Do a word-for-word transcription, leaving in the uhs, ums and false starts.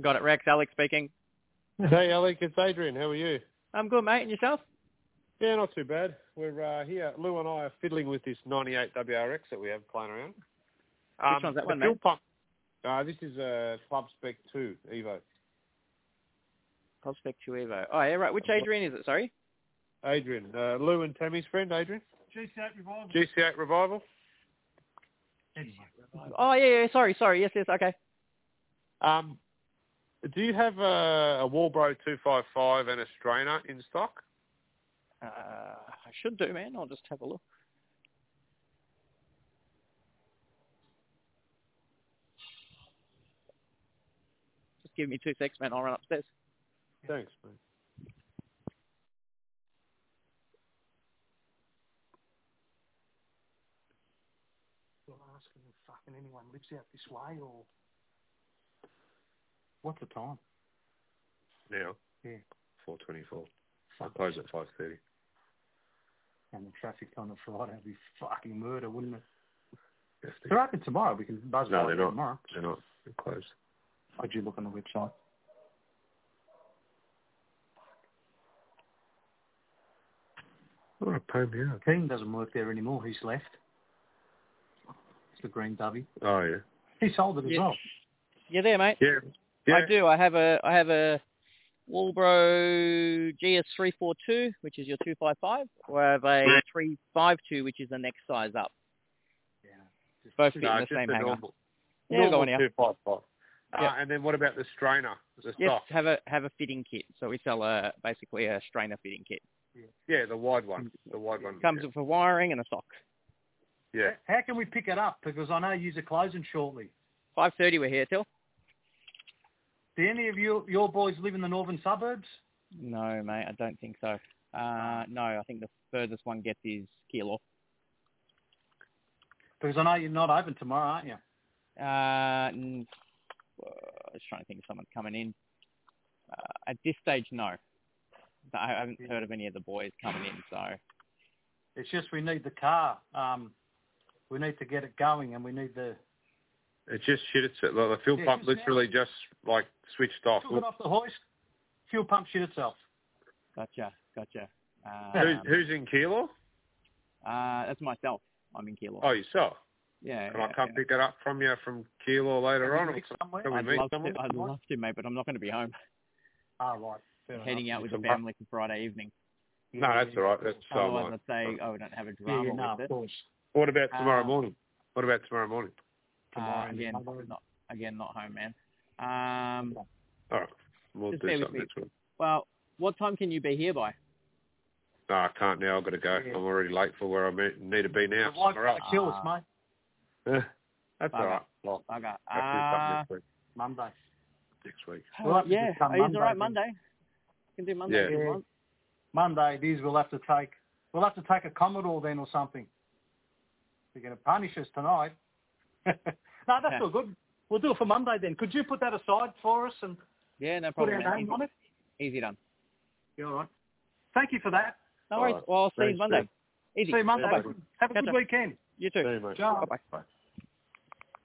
Got it, Rex. Alex speaking. Hey, Alec, it's Adrian. How are you? I'm good, mate. And yourself? Yeah, not too bad. We're uh, here. Lou and I are fiddling with this ninety-eight W R X that we have playing around. Um, Which one's that the one, fuel mate? Pump, uh, this is a Club Spec two Evo. Prospect two Evo. Oh, yeah, right. Which Adrian is it, sorry? Adrian. Uh, Lou and Tammy's friend, Adrian. G C eight Revival. G C eight Revival. Oh, yeah, yeah. Sorry, sorry. Yes, yes. Okay. Um, do you have a, a Walbro two fifty-five and a strainer in stock? Uh, I should do, man. I'll just have a look. Just give me two seconds, man. I'll run upstairs. Thanks, mate. You're asking if fucking anyone lives out this way, or what's the time? Now? Yeah. four twenty-four. I close at five thirty. And the traffic on a Friday would be fucking murder, wouldn't it? Yes, They're open tomorrow. We can buzz no, by they're not. tomorrow. They're not. They're closed. How'd you look on the website? Oh, pain me out. Keane doesn't work there anymore. He's left. It's the green dubby. Oh, yeah. He sold it as Yeah. well. You there, mate? Yeah. yeah. I do. I have a I have a Walbro G S three forty-two, which is your two fifty-five, or I have a three fifty-two, which is the next size up. Yeah. Both fit No, in the just same a hanger. normal, Yeah, normal go on here. two fifty-five. Uh, Yep. and then what about the strainer? The Yes, stock? have a have a fitting kit. So we sell a basically a strainer fitting kit. Yeah, the wide one. The wide one. Comes yeah. with a wiring and a sock. yeah. How can we pick it up? Because I know you're closing shortly. Five thirty, we're here till. Do any of you, your boys live in the northern suburbs? No, mate, I don't think so. Uh, no, I think the furthest one gets is Keilor. Because I know you're not open tomorrow, aren't you? Uh, n- uh, I was trying to think of someone coming in. Uh, at this stage, no. I haven't heard of any of the boys coming in, so. It's just we need the car. Um, we need to get it going, and we need the... It just shit itself. Like, the fuel Yeah, pump just literally just, like, switched off. Took it off the hoist. Fuel pump shit itself. Gotcha, gotcha. Um, Who's, who's in Keilor? uh, that's myself. I'm in Keilor. Oh, yourself? Yeah. Can yeah, I come yeah. pick it up from you from Keilor later Can on? we meet somewhere? Can we I'd meet love someone? to. I'd love to, mate, but I'm not going to be home. Ah, right. Fair Heading enough. out with the Some- family for Friday evening. No, that's all right. That's so Otherwise, am I'd say, oh, we don't have a Yeah, drama yeah, no, with of it. course. What about tomorrow Uh, morning? What about tomorrow morning? Tomorrow Uh, again, tomorrow. not again, not home, man. Um, All right. We'll Just do bear with something me. next week. well, what time can you be here by? No, I can't now. I've got to go. Yeah. I'm already late for where I be- need to be now. The wife's All right. going to kill us, Ah. mate. Yeah, that's all Bugger. right. Well, Okay. I'll do something Uh, next week. Monday. Next week. We'll have to yeah, just come is all right Monday Monday? Can do Monday Yeah. if you Yeah. want. Monday it is. We'll have to take. We'll have to take a Commodore then or something. You're going to punish us tonight. no, that's Yeah. all good. We'll do it for Monday then. Could you put that aside for us and Yeah, no put problem. our man. name Easy, on it? easy done. You all right? Thank you for that. No All worries. right. Well, I'll see you Thanks, Monday. man. Easy. See you Monday. Bye. Have a Catch good up. weekend. You too. See you, mate. Ciao. Bye-bye. Bye.